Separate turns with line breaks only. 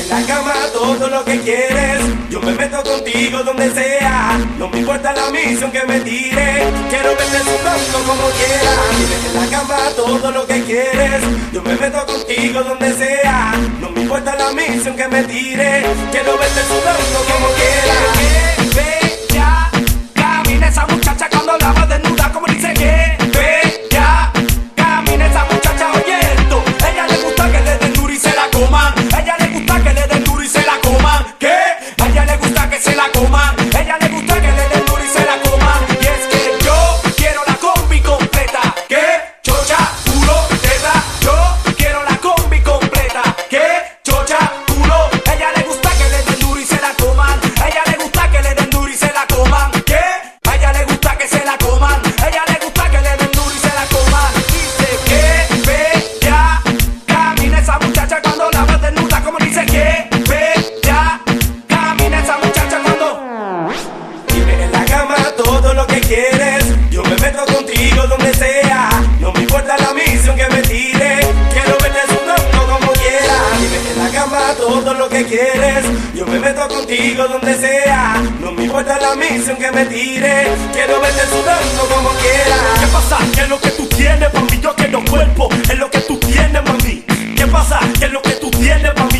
en la cama todo lo que quieres. Yo me meto contigo donde sea. No me importa la misión que me tire. Quiero verte sudando como quieras. Dime en la cama todo lo que quieres. Yo me meto contigo donde sea. No me importa la misión que me tire. Quiero verte sudando como quieras.
Bella, camina esa muchacha cuando la va desnuda, como dice que bella, camina esa muchacha, oye esto. Ella le gusta que le den duro y se la coman. Ella le gusta que le den duro y se la coman. ¿Qué? A ella le gusta que se la coman. Ella le gusta que le den duro y se la coman. Y es que yo quiero la combi completa. ¿Qué? Chocha, culo, teta. Yo quiero la combi completa. ¿Qué? Chocha, culo. Ella le gusta que le den duro y se la coman. Ella le gusta que le den duro y se la coman. ¿Qué? A ella le gusta que se la coman. Ella le gusta que le den duro y se la coman. Dice que bella, camina esa muchacha cuando la ves desnuda, como dice que bella, camina esa muchacha cuando.
Dime en la cama todo lo que quieres. Yo me meto contigo donde sea. No me importa la misión que me tire. Quiero verte sudando como quieras. Dime en la cama todo lo que quieres. Yo me meto contigo donde sea. No me importa la misión que me tire. Quiero verte sudando como quieras.
¿Qué pasa? ¿Qué es lo que tú tienes, mami? Yo quiero cuerpo, es lo que tú tienes, mami. ¿Qué pasa? ¿Qué es lo que tú tienes, mami?